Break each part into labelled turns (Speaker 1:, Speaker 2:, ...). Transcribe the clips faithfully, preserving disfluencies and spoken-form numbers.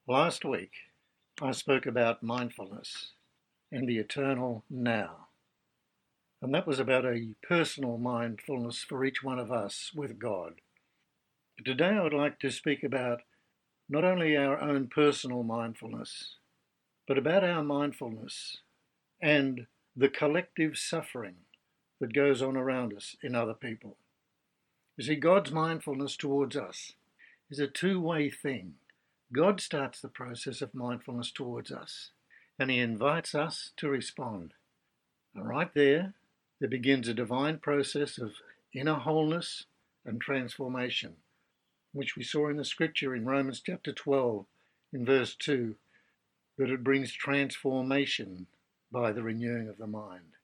Speaker 1: Last week, I spoke about mindfulness and the eternal now. And that was about a personal mindfulness for each one of us with God. But today, I would like to speak about not only our own personal mindfulness, but about our mindfulness and the collective suffering that goes on around us in other people. You see, God's mindfulness towards us is a two-way thing. God starts the process of mindfulness towards us, and he invites us to respond. And right there, there begins a divine process of inner wholeness and transformation, which we saw in the scripture in Romans chapter twelve, in verse two, that it brings transformation by the renewing of the mind.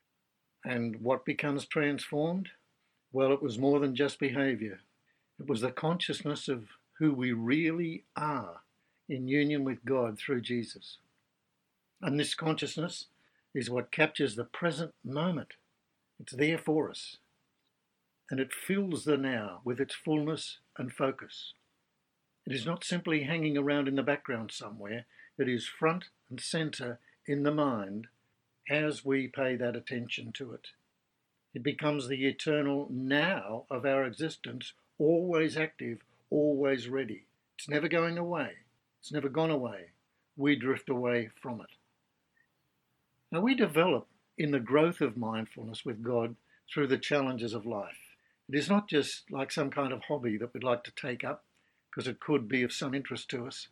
Speaker 1: And what becomes transformed? Well, it was more than just behavior. It was the consciousness of who we really are in union with God through Jesus. And this consciousness is what captures the present moment. It's there for us. And it fills the now with its fullness and focus. It is not simply hanging around in the background somewhere. It is front and centre in the mind as we pay that attention to it. It becomes the eternal now of our existence, always active, always ready. It's never going away. It's never gone away. We drift away from it. Now, we develop in the growth of mindfulness with God through the challenges of life. It is not just like some kind of hobby that we'd like to take up because it could be of some interest to us.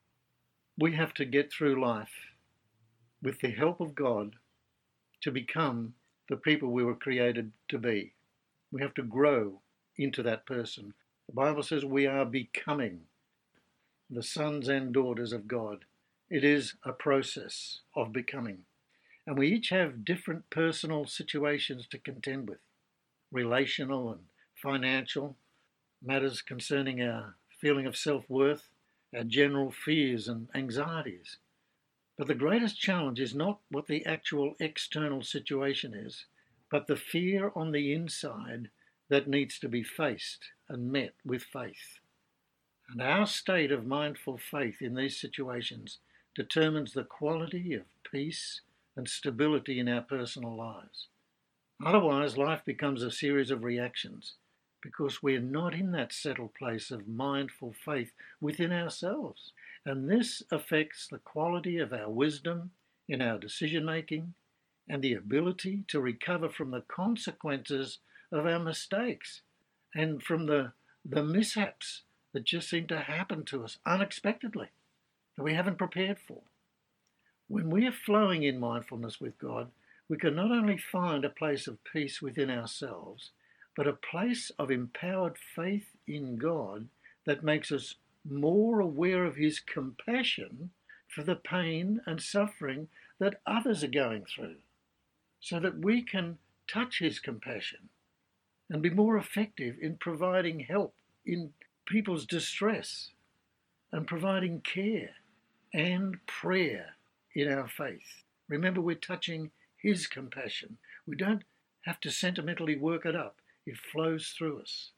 Speaker 1: We have to get through life with the help of God to become the people we were created to be. We have to grow into that person. The Bible says we are becoming the sons and daughters of God. It is a process of becoming. And we each have different personal situations to contend with, relational and financial, matters concerning our feeling of self-worth, our general fears and anxieties. But the greatest challenge is not what the actual external situation is, but the fear on the inside that needs to be faced and met with faith. And our state of mindful faith in these situations determines the quality of peace and stability in our personal lives. Otherwise, life becomes a series of reactions because we're not in that settled place of mindful faith within ourselves. And this affects the quality of our wisdom in our decision-making and the ability to recover from the consequences of our mistakes and from the, the mishaps that just seem to happen to us unexpectedly that we haven't prepared for. When we are flowing in mindfulness with God, we can not only find a place of peace within ourselves, but a place of empowered faith in God that makes us more aware of his compassion for the pain and suffering that others are going through, so that we can touch his compassion and be more effective in providing help in people's distress and providing care and prayer in our faith. Remember, we're touching his compassion. We don't have to sentimentally work it up. It flows through us.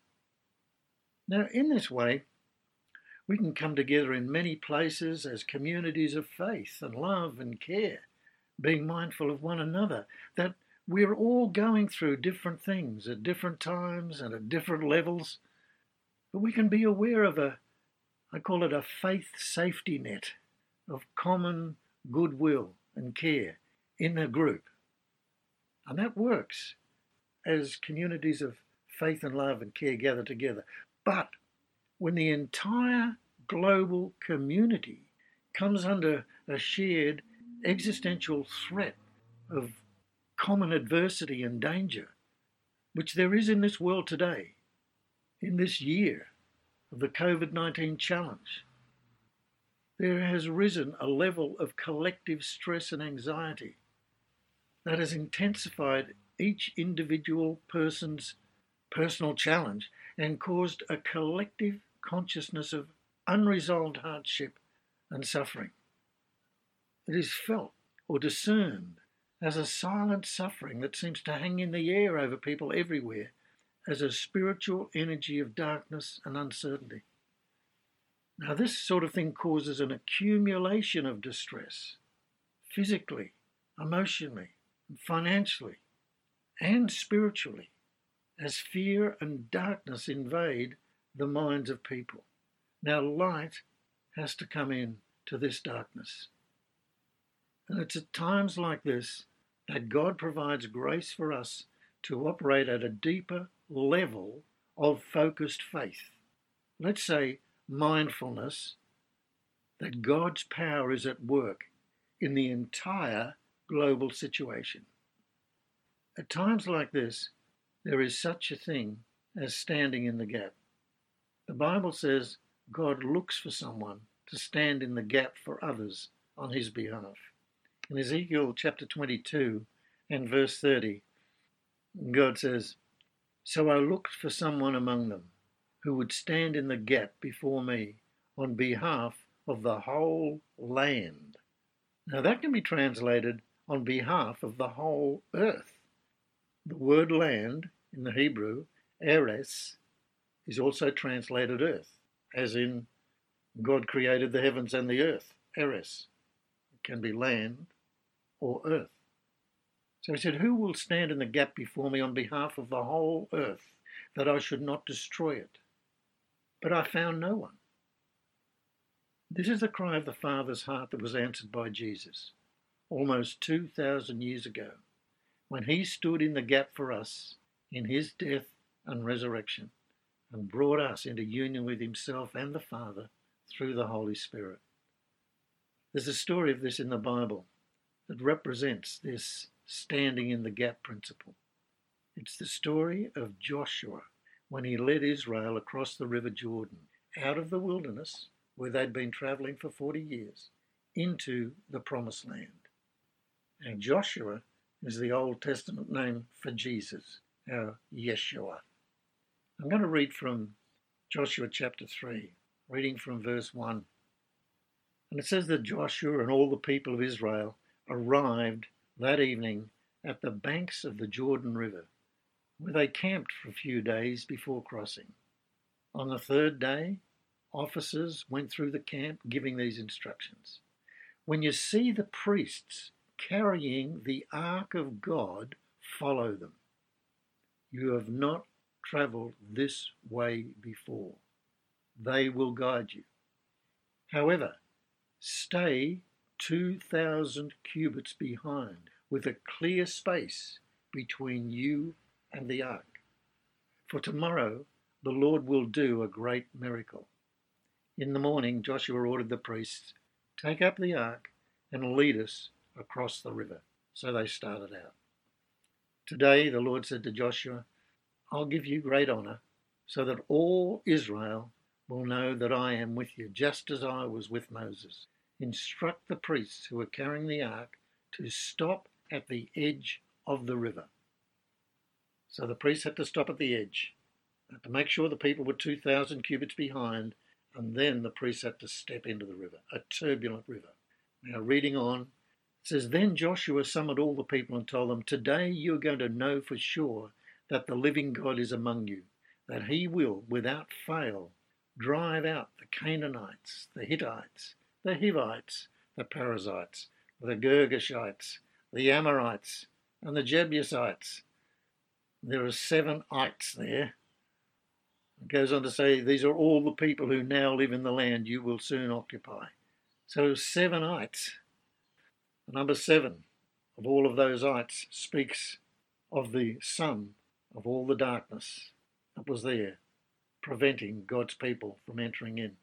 Speaker 1: Now, in this way, we can come together in many places as communities of faith and love and care, being mindful of one another, that we're all going through different things at different times and at different levels. But we can be aware of a, I call it a faith safety net of common goodwill and care in a group. And that works as communities of faith and love and care gather together. But when the entire global community comes under a shared existential threat of common adversity and danger, which there is in this world today, in this year of the COVID nineteen challenge, there has risen a level of collective stress and anxiety that has intensified each individual person's personal challenge and caused a collective consciousness of unresolved hardship and suffering. It is felt or discerned as a silent suffering that seems to hang in the air over people everywhere, as a spiritual energy of darkness and uncertainty. Now, this sort of thing causes an accumulation of distress, physically, emotionally, financially, and spiritually, as fear and darkness invade the minds of people. Now, light has to come in to this darkness. And it's at times like this that God provides grace for us to operate at a deeper level of focused faith. Let's say mindfulness that God's power is at work in the entire global situation. At times like this, there is such a thing as standing in the gap. The Bible says God looks for someone to stand in the gap for others on his behalf. In Ezekiel chapter twenty-two and verse thirty, God says, "So I looked for someone among them who would stand in the gap before me on behalf of the whole land." Now that can be translated on behalf of the whole earth. The word land in the Hebrew, eres, is also translated earth, as in God created the heavens and the earth, eres. It can be land or earth. So he said, "Who will stand in the gap before me on behalf of the whole earth, that I should not destroy it?" But I found no one. This is the cry of the Father's heart that was answered by Jesus almost two thousand years ago, when he stood in the gap for us in his death and resurrection and brought us into union with himself and the Father through the Holy Spirit. There's a story of this in the Bible that represents this standing in the gap principle. It's the story of Joshua when he led Israel across the River Jordan, out of the wilderness where they'd been traveling for forty years, into the Promised Land. And Joshua is the Old Testament name for Jesus, our Yeshua. I'm going to read from Joshua chapter three, reading from verse one. And it says that Joshua and all the people of Israel arrived that evening at the banks of the Jordan River, where they camped for a few days before crossing. On the third day, officers went through the camp giving these instructions. "When you see the priests carrying the ark of God, follow them. You have not travelled this way before. They will guide you. However, stay two thousand cubits behind, with a clear space between you and the ark. For tomorrow the Lord will do a great miracle." In the morning, Joshua ordered the priests, "Take up the ark and lead us across the river." So they started out. Today, the Lord said to Joshua, "I'll give you great honour, so that all Israel will know that I am with you, just as I was with Moses. Instruct the priests who are carrying the ark to stop at the edge of the river." So the priests had to stop at the edge, to make sure the people were two thousand cubits behind, and then the priests had to step into the river, a turbulent river. Now, reading on, it says, "Then Joshua summoned all the people and told them, 'Today you are going to know for sure that the living God is among you, that he will, without fail, drive out the Canaanites, the Hittites, the Hivites, the Perizzites, the Girgashites, the Amorites, and the Jebusites.'" There are seven ites there. It goes on to say, "These are all the people who now live in the land you will soon occupy." So seven ites. Number seven of all of those ites speaks of the sum of all the darkness that was there, preventing God's people from entering in.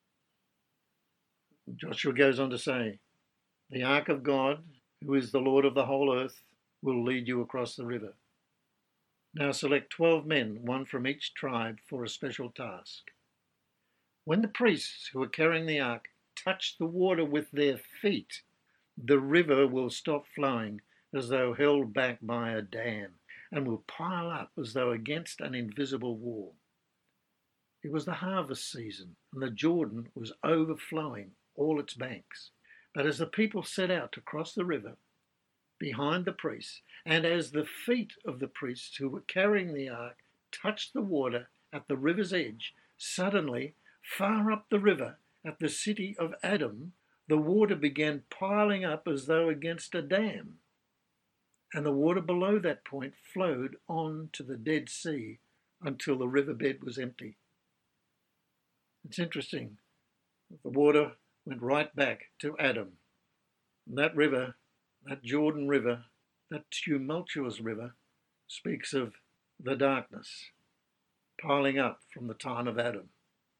Speaker 1: Joshua goes on to say, "The ark of God, who is the Lord of the whole earth, will lead you across the river. Now select twelve men, one from each tribe, for a special task. When the priests who are carrying the ark touch the water with their feet, the river will stop flowing as though held back by a dam, and will pile up as though against an invisible wall." It was the harvest season, and the Jordan was overflowing all its banks. But as the people set out to cross the river behind the priests, and as the feet of the priests who were carrying the ark touched the water at the river's edge, suddenly Far up the river, at the city of Adam, the water began piling up as though against a dam, and the water below that point flowed on to the Dead Sea until the riverbed was empty. It's interesting. The water went right back to Adam. And that river, that Jordan River, that tumultuous river, speaks of the darkness piling up from the time of Adam.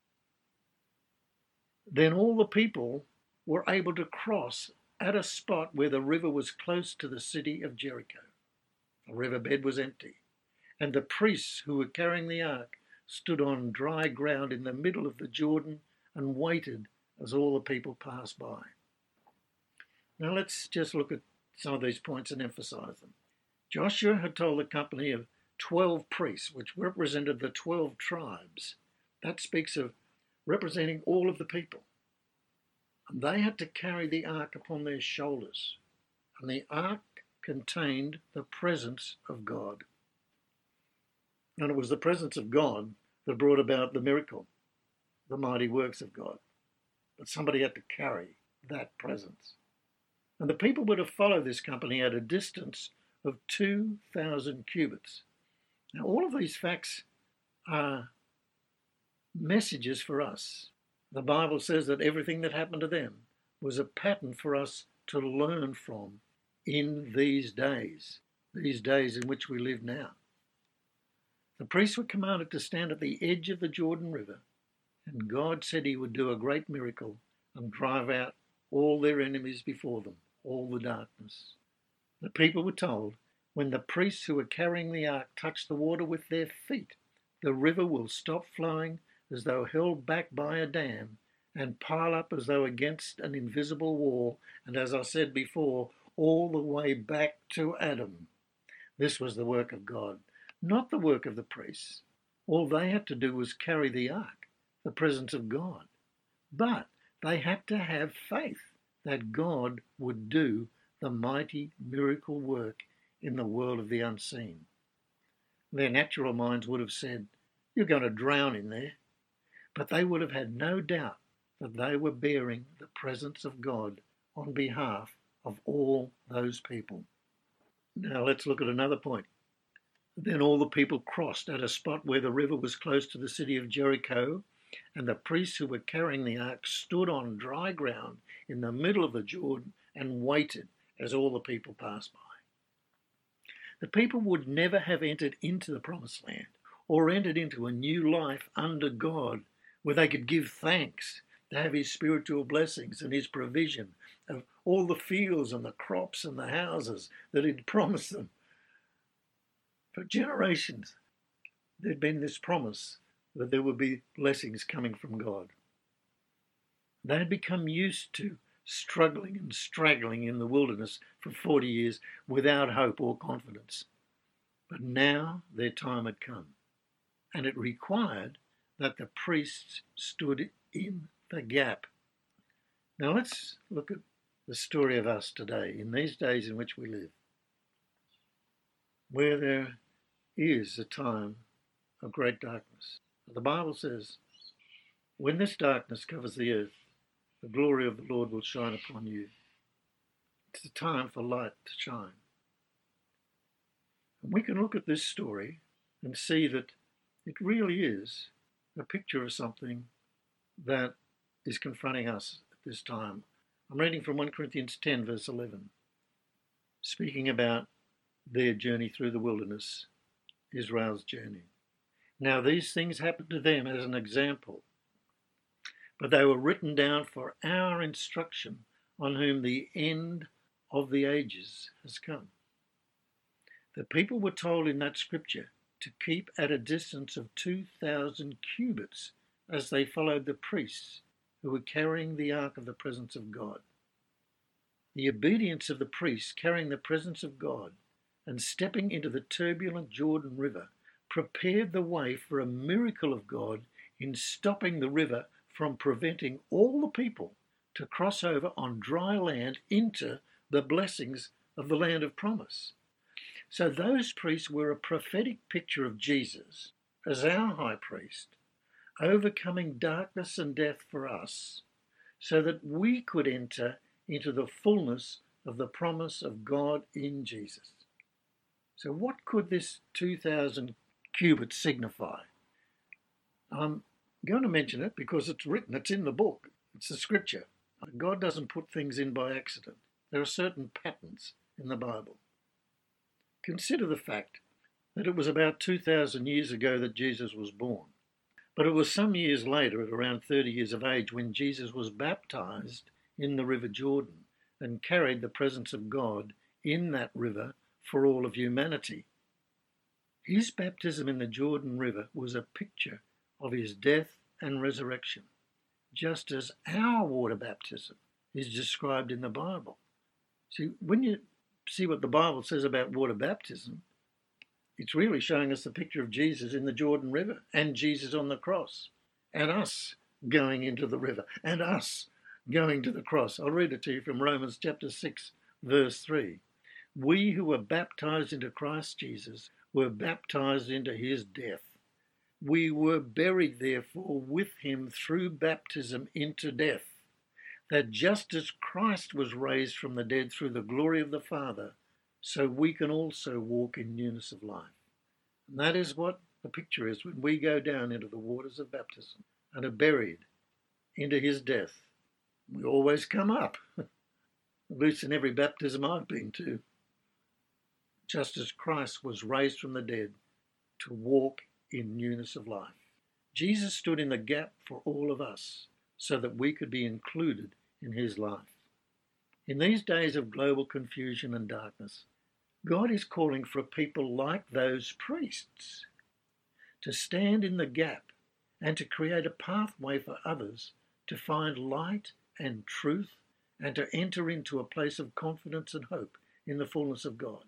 Speaker 1: Then all the people were able to cross at a spot where the river was close to the city of Jericho. The riverbed was empty, and the priests who were carrying the ark stood on dry ground in the middle of the Jordan and waited as all the people passed by. Now let's just look at some of these points and emphasize them. Joshua had told the company of twelve priests, which represented the twelve tribes. That speaks of representing all of the people. And they had to carry the ark upon their shoulders. And the ark contained the presence of God. And it was the presence of God that brought about the miracle, the mighty works of God. But somebody had to carry that presence. And the people were to follow this company at a distance of two thousand cubits. Now, all of these facts are messages for us. The Bible says that everything that happened to them was a pattern for us to learn from in these days, these days in which we live now. The priests were commanded to stand at the edge of the Jordan River, and God said he would do a great miracle and drive out all their enemies before them, all the darkness. The people were told, when the priests who were carrying the ark touch the water with their feet, the river will stop flowing as though held back by a dam and pile up as though against an invisible wall, and as I said before, all the way back to Adam. This was the work of God, not the work of the priests. All they had to do was carry the ark, the presence of God. But they had to have faith that God would do the mighty miracle work in the world of the unseen. Their natural minds would have said, "You're going to drown in there." But they would have had no doubt that they were bearing the presence of God on behalf of all those people. Now let's look at another point. Then all the people crossed at a spot where the river was close to the city of Jericho, and the priests who were carrying the ark stood on dry ground in the middle of the Jordan and waited as all the people passed by. The people would never have entered into the promised land or entered into a new life under God where they could give thanks to have his spiritual blessings and his provision of all the fields and the crops and the houses that he'd promised them. For generations, there'd been this promise that there would be blessings coming from God. They had become used to struggling and straggling in the wilderness for forty years without hope or confidence. But now their time had come, and it required that the priests stood in the gap. Now let's look at the story of us today, in these days in which we live, where there is a time of great darkness. The Bible says, "When this darkness covers the earth, the glory of the Lord will shine upon you." It's a time for light to shine. And we can look at this story and see that it really is a picture of something that is confronting us at this time. I'm reading from First Corinthians ten, verse eleven, speaking about their journey through the wilderness, Israel's journey. "Now these things happened to them as an example, but they were written down for our instruction, on whom the end of the ages has come." The people were told in that scripture to keep at a distance of two thousand cubits as they followed the priests who were carrying the ark of the presence of God. The obedience of the priests carrying the presence of God and stepping into the turbulent Jordan River prepared the way for a miracle of God in stopping the river from preventing all the people to cross over on dry land into the blessings of the land of promise. So those priests were a prophetic picture of Jesus as our high priest, overcoming darkness and death for us, so that we could enter into the fullness of the promise of God in Jesus. So what could this two thousand cubits signify? I'm going to mention it because it's written, it's in the book, it's the scripture. God doesn't put things in by accident. There are certain patterns in the Bible. Consider the fact that it was about two thousand years ago that Jesus was born. But it was some years later, at around thirty years of age, when Jesus was baptized in the River Jordan and carried the presence of God in that river for all of humanity. His baptism in the Jordan River was a picture of his death and resurrection, just as our water baptism is described in the Bible. See, when you see what the Bible says about water baptism, it's really showing us the picture of Jesus in the Jordan River and Jesus on the cross and us going into the river and us going to the cross. I'll read it to you from Romans chapter six, verse three. We who were baptized into Christ Jesus were baptized into his death. We were buried, therefore, with him through baptism into death, that just as Christ was raised from the dead through the glory of the Father, so we can also walk in newness of life. And that is what the picture is when we go down into the waters of baptism and are buried into his death. We always come up, at least in every baptism I've been to, just as Christ was raised from the dead to walk in newness of life. Jesus stood in the gap for all of us so that we could be included in his life. In these days of global confusion and darkness, God is calling for people like those priests to stand in the gap and to create a pathway for others to find light and truth and to enter into a place of confidence and hope in the fullness of God.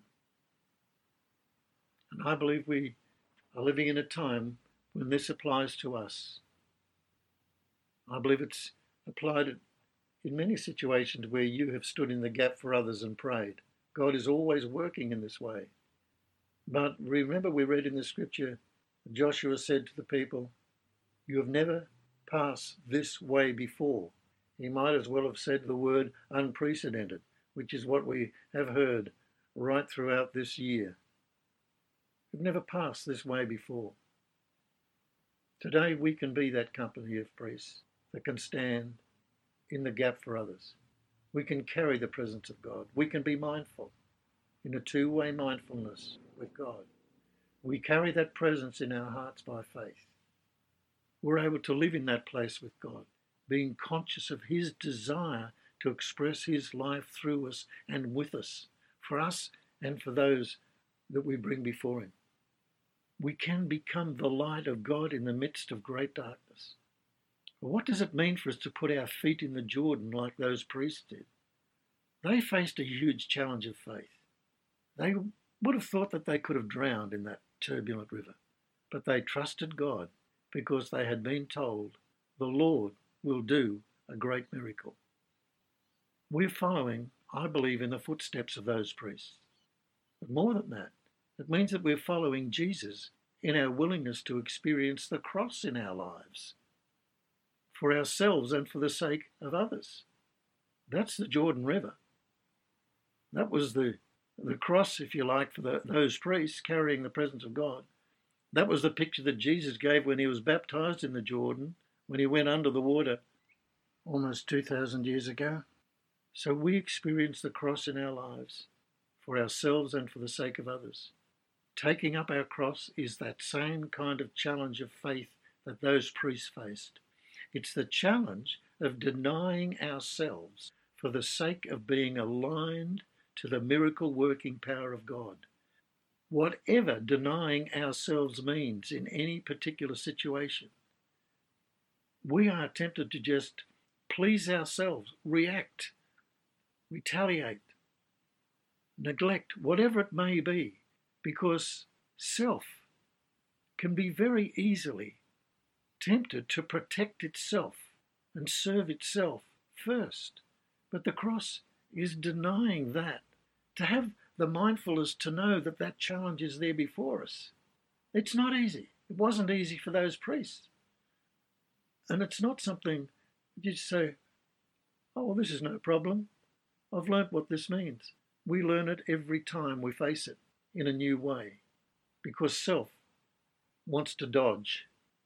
Speaker 1: And I believe we are living in a time when this applies to us. I believe it's applied in many situations where you have stood in the gap for others and prayed. God is always working in this way. But remember, we read in the scripture, Joshua said to the people, you have never passed this way before. He might as well have said the word unprecedented, which is what we have heard right throughout this year. We've never passed this way before. Today we can be that company of priests that can stand in the gap for others. We can carry the presence of God. We can be mindful in a two-way mindfulness with God. We carry that presence in our hearts by faith. We're able to live in that place with God, being conscious of his desire to express his life through us and with us, for us and for those that we bring before him. We can become the light of God in the midst of great darkness. What does it mean for us to put our feet in the Jordan like those priests did? They faced a huge challenge of faith. They would have thought that they could have drowned in that turbulent river, but they trusted God because they had been told the Lord will do a great miracle. We're following, I believe, in the footsteps of those priests. But more than that, it means that we're following Jesus in our willingness to experience the cross in our lives, for ourselves and for the sake of others. That's the Jordan River. That was the, the cross, if you like, for the, those priests carrying the presence of God. That was the picture that Jesus gave when he was baptized in the Jordan, when he went under the water almost two thousand years ago. So we experience the cross in our lives for ourselves and for the sake of others. Taking up our cross is that same kind of challenge of faith that those priests faced. It's the challenge of denying ourselves for the sake of being aligned to the miracle-working power of God. Whatever denying ourselves means in any particular situation, we are tempted to just please ourselves, react, retaliate, neglect, whatever it may be, because self can be very easily tempted to protect itself and serve itself first. But the cross is denying that, to have the mindfulness to know that that challenge is there before us. It's not easy. It wasn't easy for those priests. And it's not something you just say, oh, well, this is no problem. I've learnt what this means. We learn it every time we face it in a new way, because self wants to dodge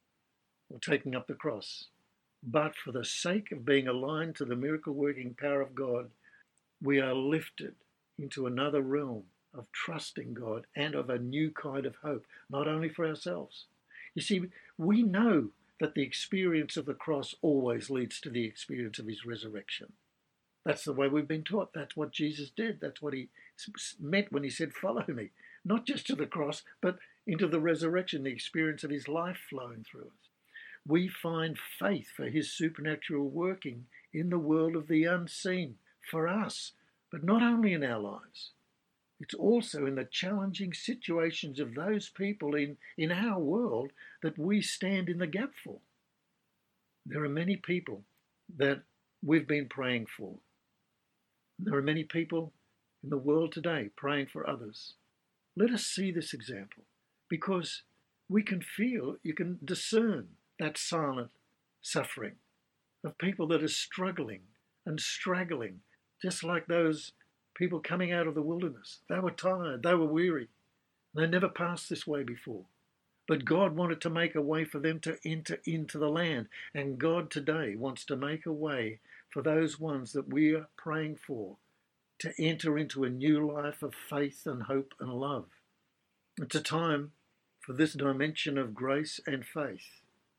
Speaker 1: or taking up the cross. But for the sake of being aligned to the miracle-working power of God, we are lifted into another realm of trusting God and of a new kind of hope, not only for ourselves. You see, we know that the experience of the cross always leads to the experience of his resurrection. That's the way we've been taught. That's what Jesus did. That's what he meant when he said, follow me. Not just to the cross, but into the resurrection, the experience of his life flowing through us. We find faith for his supernatural working in the world of the unseen for us, but not only in our lives. It's also in the challenging situations of those people in, in our world that we stand in the gap for. There are many people that we've been praying for. There are many people in the world today praying for others. Let us see this example, because we can feel, you can discern that silent suffering of people that are struggling and straggling, just like those people coming out of the wilderness. They were tired, they were weary, they never passed this way before. But God wanted to make a way for them to enter into the land. And God today wants to make a way for those ones that we are praying for to enter into a new life of faith and hope and love. It's a time for this dimension of grace and faith.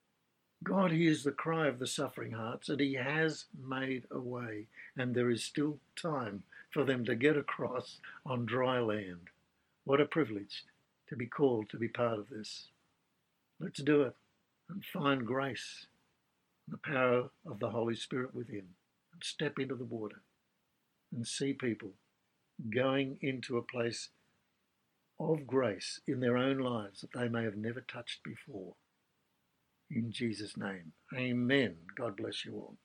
Speaker 1: God hears the cry of the suffering hearts, and he has made a way, and there is still time for them to get across on dry land. What a privilege to be called to be part of this. Let's do it and find grace, the power of the Holy Spirit within, and step into the water and see people going into a place of grace in their own lives that they may have never touched before. In Jesus' name, amen. God bless you all.